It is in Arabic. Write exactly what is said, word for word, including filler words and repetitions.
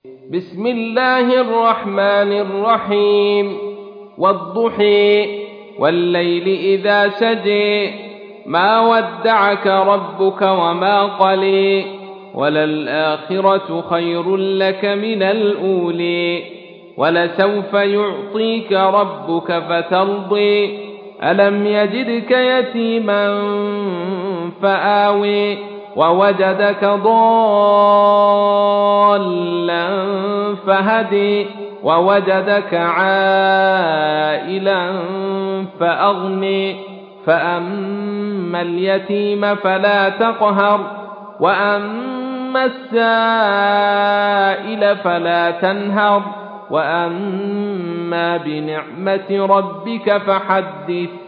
بسم الله الرحمن الرحيم والضحى والليل إذا سجى ما ودعك ربك وما قلى وللآخرة خير لك من الأولى ولسوف يعطيك ربك فترضى ألم يجدك يتيما فآوى ووجدك ضالا فهدي ووجدك عائلا فأغني فأما اليتيم فلا تقهر وأما السائل فلا تنهر وأما بنعمة ربك فحدث